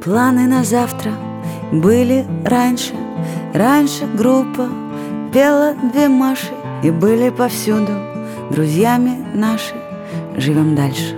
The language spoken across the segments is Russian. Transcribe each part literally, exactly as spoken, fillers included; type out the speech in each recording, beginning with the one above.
Планы на завтра были раньше. Раньше группа пела две Маши, и были повсюду друзьями наши. Живем дальше.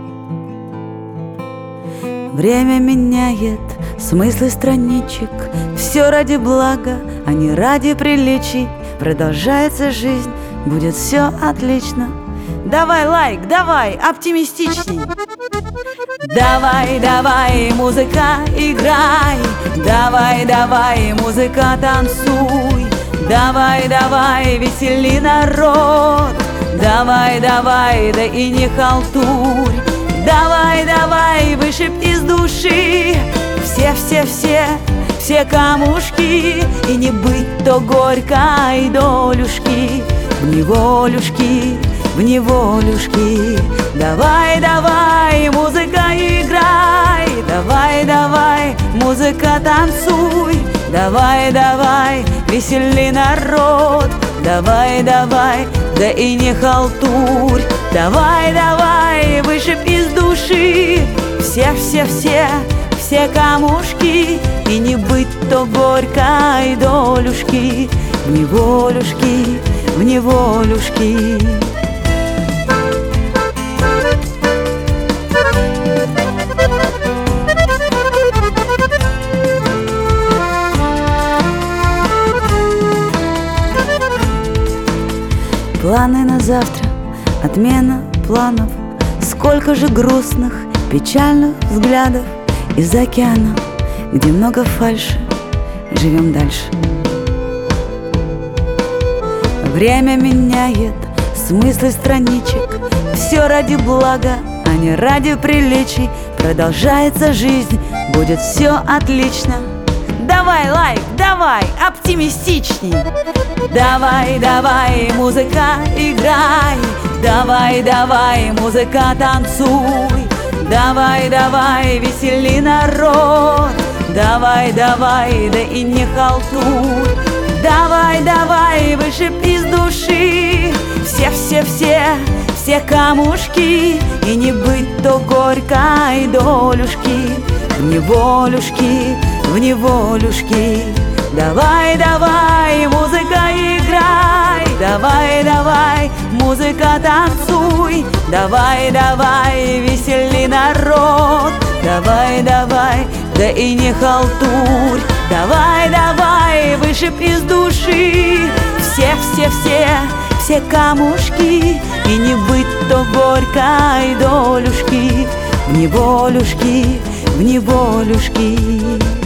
Время меняет смыслы страничек. Все ради блага, а не ради приличий. Продолжается жизнь, будет все отлично. Давай лайк, давай оптимистичней. Давай, давай, музыка, играй. Давай, давай, музыка, танцуй. Давай, давай, весели народ. Давай, давай, да и не халтурь. Давай, давай, вышиб из души все-все-все, все камушки. И не быть то горькой долюшки, в неволюшки, в неволюшки. Давай, давай, музыка, играй. Давай, давай, музыка, танцуй. Давай, давай, весели народ. Давай, давай, да и не халтурь. Давай, давай, вышиб из души все-все-все, все камушки. И не быть то горькой долюшки, в неволюшки, в неволюшки. Планы на завтра, отмена планов. Сколько же грустных, печальных взглядов из океана, где много фальши. Живем дальше. Время меняет смыслы страничек. Все ради блага, а не ради приличий. Продолжается жизнь, будет все отлично. Давай лайк, давай оптимистичней. Давай, давай, музыка, играй. Давай, давай, музыка, танцуй. Давай, давай, весели народ. Давай, давай, да и не халтурь. Давай, давай, вышиб из души все-все-все, все камушки. И не быть то горькой долюшки, в неволюшки, в неволюшки. Давай, давай, музыка, играй. Давай, давай, музыка, танцуй. Давай, давай, весели народ. Давай, давай, да и не халтурь. Давай, давай, вышиб из души все-все-все, все камушки. И не быть то горькой долюшки, в неволюшки, в неволюшки.